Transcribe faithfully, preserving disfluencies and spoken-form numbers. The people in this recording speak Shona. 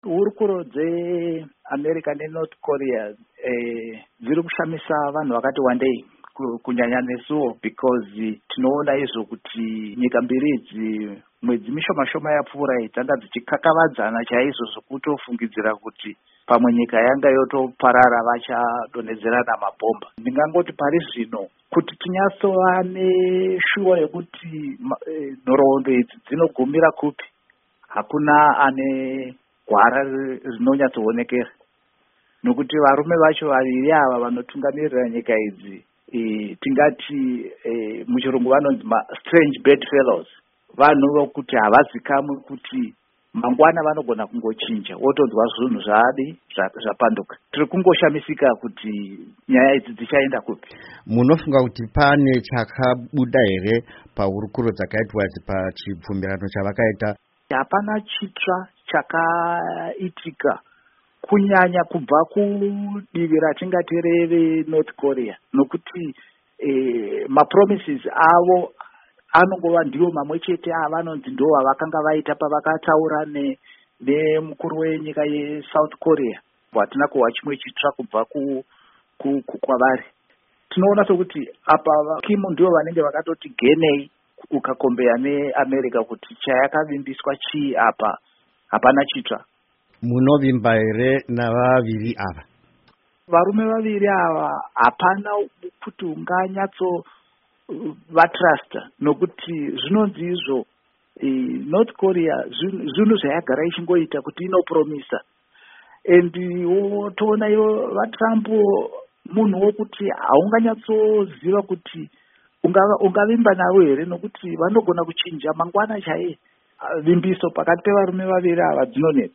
Hurukuro dzeAmerica neNorth Korea eh, dziri kushamisa vanhu vakati wandei kunyanya nesuwo, because tinoona izvo kuti nyika mbiri idzi mwedzi mishoma shoma yapfuura dzanga dzichikakavadzana chaizvo zvokutofungidzira kuti pamwe nyika yanga yotoparara vachadonhedzerana mabhomba. Ndingangoti pari zvino kuti tinyatsova neshuwa yekuti eh, nhoroondo idzi dzinogumira kupi, hakuna ane gwara rinonyatsoonekera, nokuti varume vacho vaviri ava vanotungamirira nyika idzi e, tingati e, muchirungu vanonzi strange bedfellows, vanhu vokuti havazikamwi kuti mangwana vanogona kungochinja wotonzwa zvinhu zvaadi zvapanduka. Tiri kungoshamisika kuti nyaya idzi dzichaenda kupi. Munofunga kuti pane chakabuda here pahurukuro dzakaitwa pachibvumirano chavakaita? Hapana chitsva chakaitika kunyanya kubva kudivi ratingati reve North Korea, nokuti eh, mapromises avo anongova ndiwo mamwe chete avanonzi ndo vakanga vaita pavakataura nemukuru wenyika yeSouth Korea. Hatina kuhwa chimwe chitsva kubva ku, ku, ku kwavari. Tinoona sokuti apa Kim ndiwo vanenge vakatoti genei ukakombeya neAmerica kuti chayakavimbiswa chii apa, hapana chitsva. Munovimba here navaviri ava? Varume vaviri ava hapana kuti unganyatso vatrasta, nokuti zvinonzi izvo e, North Korea zvinhu zvayagara ichingoita kuti inopromisa, and toona ivo vaTrump munhu wokuti haunganyatsoziva kuti ungavimba navo here, nokuti vanogona kuchinja mangwana chaiye. Vimbiso pakati pevarume vaviri ava dzinonetsa.